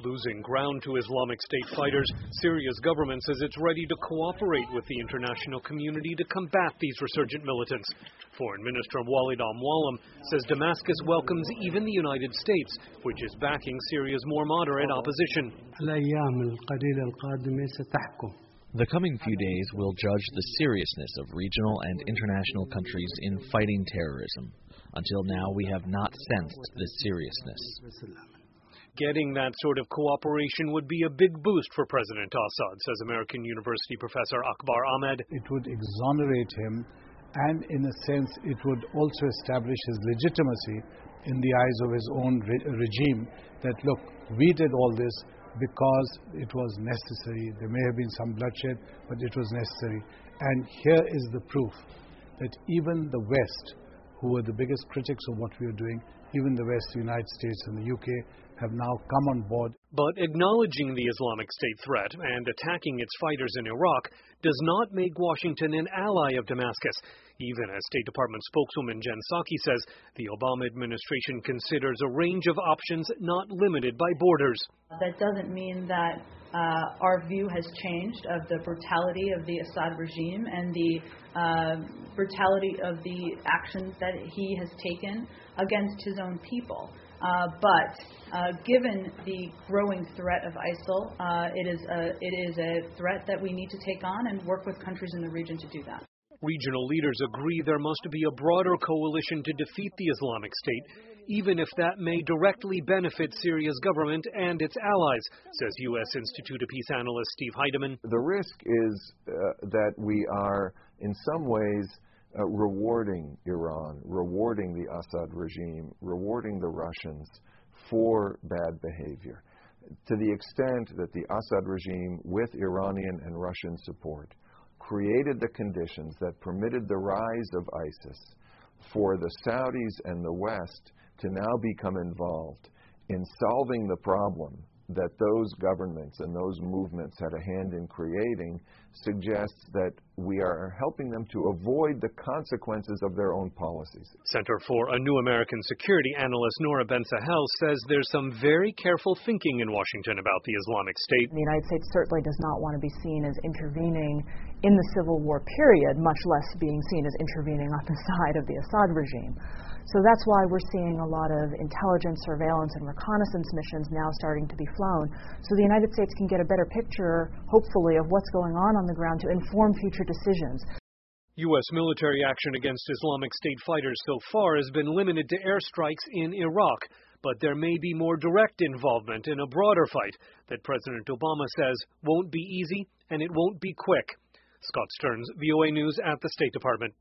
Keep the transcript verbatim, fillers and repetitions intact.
Losing ground to Islamic State fighters, Syria's government says it's ready to cooperate with the international community to combat these resurgent militants. Foreign Minister Walid al-Muallim says Damascus welcomes even the United States, which is backing Syria's more moderate opposition. The coming few days will judge the seriousness of regional and international countries in fighting terrorism. Until now, we have not sensed this seriousness. Getting that sort of cooperation would be a big boost for President Assad, says American University professor Akbar Ahmed. It would exonerate him, and in a sense, it would also establish his legitimacy in the eyes of his own re regime, that look, we did all this because it was necessary. There may have been some bloodshed, but it was necessary. And here is the proof that even the West, who were the biggest critics of what we were doing, even the West, the United States and the U K, have now come on board. But acknowledging the Islamic State threat and attacking its fighters in Iraq does not make Washington an ally of Damascus, even as State Department spokeswoman Jen Psaki says the Obama administration considers a range of options not limited by borders. That doesn't mean that uh, our view has changed of the brutality of the Assad regime and the uh, brutality of the actions that he has taken against his own people. Uh, but uh, given the growing threat of ISIL, uh, it is a, it is a threat that we need to take on and work with countries in the region to do that. Regional leaders agree there must be a broader coalition to defeat the Islamic State, even if that may directly benefit Syria's government and its allies, says U S Institute of Peace analyst Steve Heidemann. The risk is uh, that we are, in some ways, Uh, rewarding Iran, rewarding the Assad regime, rewarding the Russians for bad behavior. To the extent that the Assad regime, with Iranian and Russian support, created the conditions that permitted the rise of ISIS for the Saudis and the West to now become involved in solving the problem that those governments and those movements had a hand in creating, suggests that we are helping them to avoid the consequences of their own policies. Center for a New American Security analyst Nora Ben-Sahel says there's some very careful thinking in Washington about the Islamic State. The United States certainly does not want to be seen as intervening in the Civil War period, much less being seen as intervening on the side of the Assad regime. So that's why we're seeing a lot of intelligence, surveillance, and reconnaissance missions now starting to be flown, so the United States can get a better picture, hopefully, of what's going on on the ground to inform future decisions. U S military action against Islamic State fighters so far has been limited to airstrikes in Iraq, but there may be more direct involvement in a broader fight that President Obama says won't be easy and it won't be quick. Scott Stearns, V O A News at the State Department.